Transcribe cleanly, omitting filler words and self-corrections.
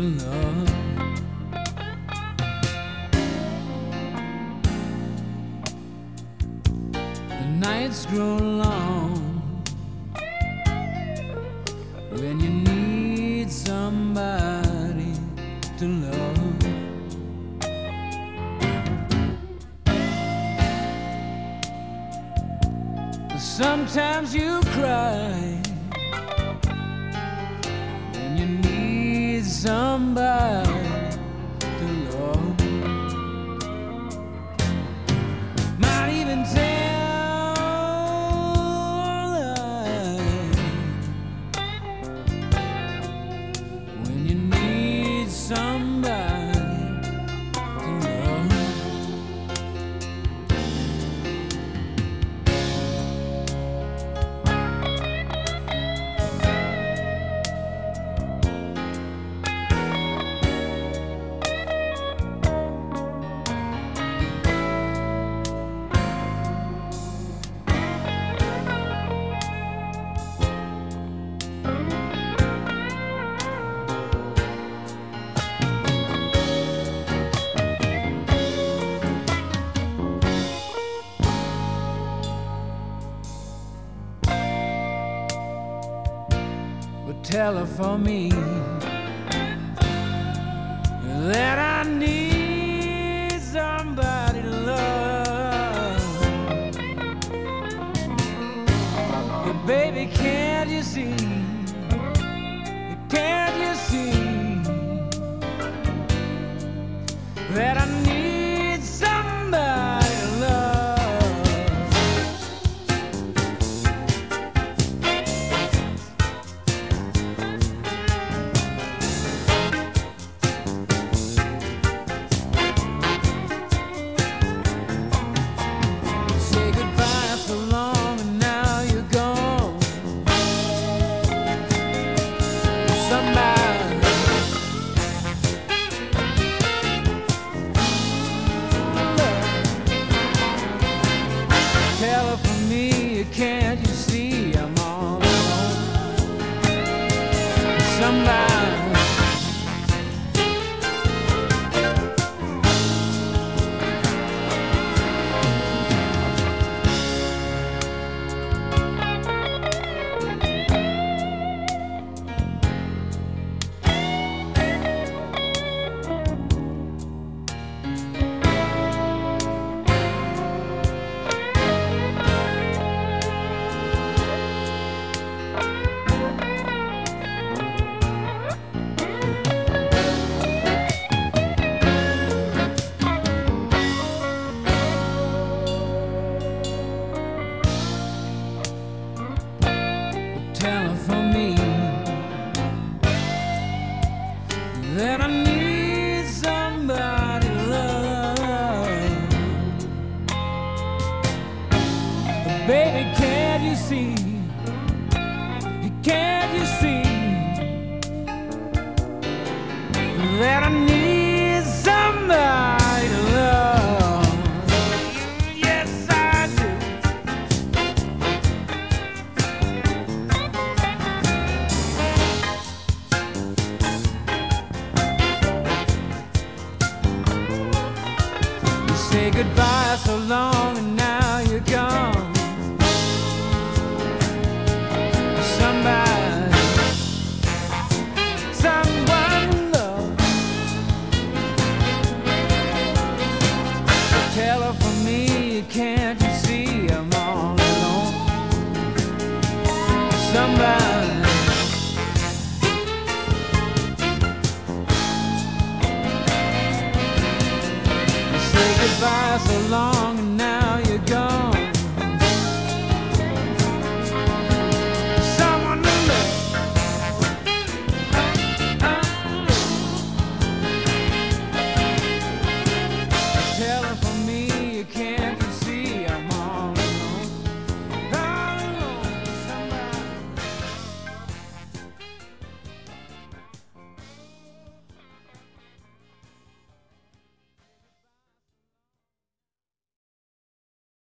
love. The nights grow long when you need somebody to love. Sometimes you cry when you need somebody to love. Might even tell lies when you need somebody to love. Tell her for me that I need somebody to love. But baby, can't you see? Can't you see that I need somebody to love? Tell her for me, can't you see I'm all alone? Somebody. Tell her for me that I need somebody to love. But baby, can't you see? Can't you see that I need somebody to love? Yes, I do. Say goodbye.